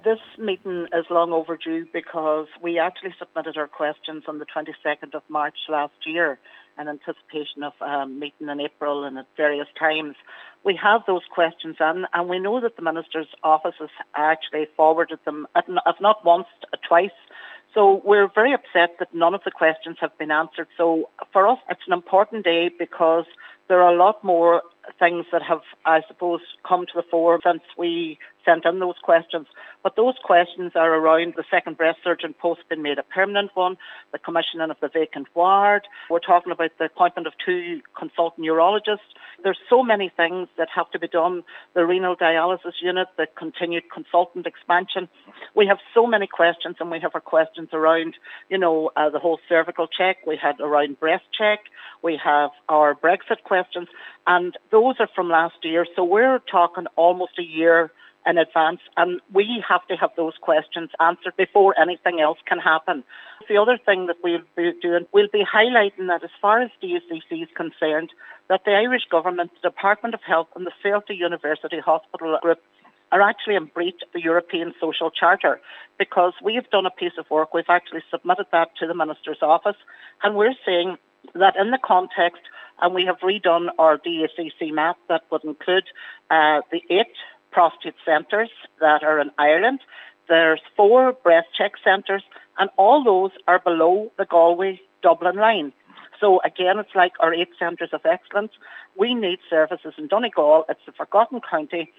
This meeting is long overdue because we actually submitted our questions on the 22nd of March last year in anticipation of meeting in April and at various times. We have those questions in, and we know that the Minister's office has actually forwarded them, if not once, twice. So we're very upset that none of the questions have been answered. So for us, it's an important day because there are a lot more things that have, I suppose, come to the fore since we sent in those questions. But those questions are around the second breast surgeon post being made a permanent one, the commissioning of the vacant ward. We're talking about the appointment of 2 consultant neurologists. There's so many things that have to be done. The renal dialysis unit, the continued consultant expansion. We have so many questions, and we have our questions around, the whole cervical check. We had around breast check. We have our Brexit questions, and those are from last year. So we're talking almost a year in advance, and we have to have those questions answered before anything else can happen. The other thing that we'll be doing, we'll be highlighting that as far as DUCC is concerned, that the Irish Government, the Department of Health and the Celtic University Hospital Group are actually in breach of the European Social Charter, because we have done a piece of work. We've actually submitted that to the Minister's office, and we're saying that in the context, and we have redone our DUCC map that would include the 8 prostate centres that are in Ireland. There's 4 breast check centres, and all those are below the Galway-Dublin line. So again, it's like our 8 centres of excellence. We need services in Donegal. It's a forgotten county.